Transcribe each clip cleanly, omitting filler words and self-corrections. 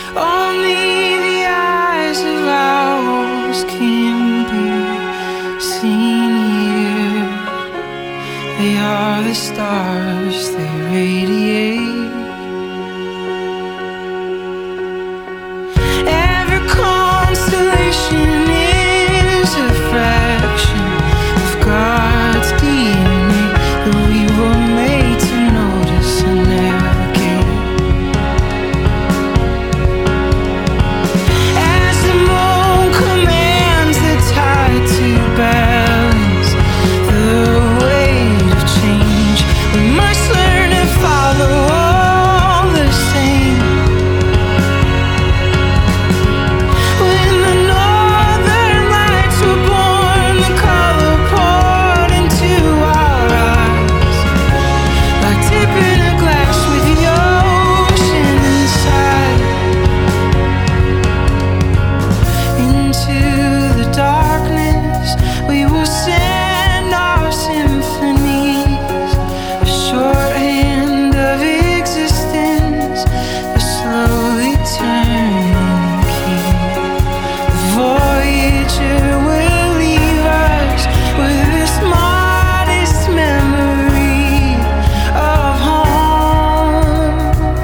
Only the eyes of owls can be seen here. They are the stars they radiate. Every constellation is a fraction of God's DNA that we were made to notice and navigate. As the moon commands the tide to balance the weight of change, we must learn to follow all the same. When the northern lights were born, the color poured into our eyes, like tipping a glass with the ocean inside. Into the darkness we will send our symphonies, a shorthand of existence, a slowly turning key. The Voyager will leave us with this modest memory of home.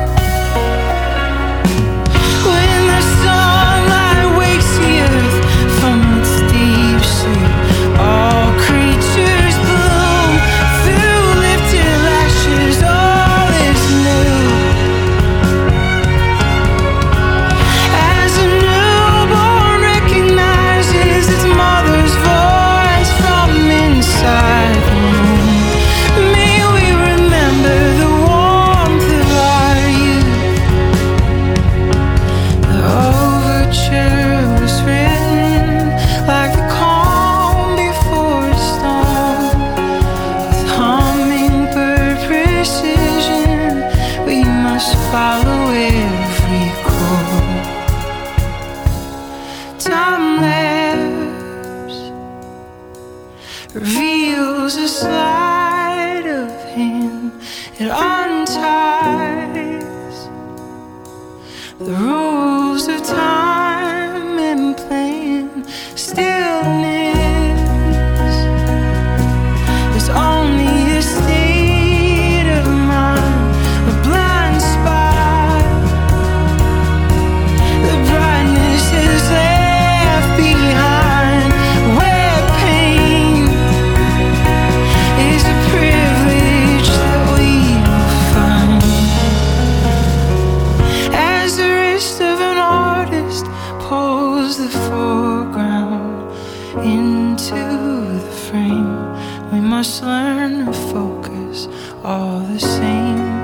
When the sunlight wakes the earth from its deep sleep, all creatures bloom through lifted lashes. All is new. As a newborn recognizes its mother's voice from inside the womb, may we remember the warmth of our youth. The overture was written like the calm before a storm. With hummingbird precision, we must follow every chord. Time lapse reveals a sleight of hand. It unties the rules of time and plan. Stillness is only a state of mind, a blind spot. The brightness is left behind, where pain is a privilege that we will find. As the wrist of an artist pulls the foreground into the frame, we must learn to focus all the same.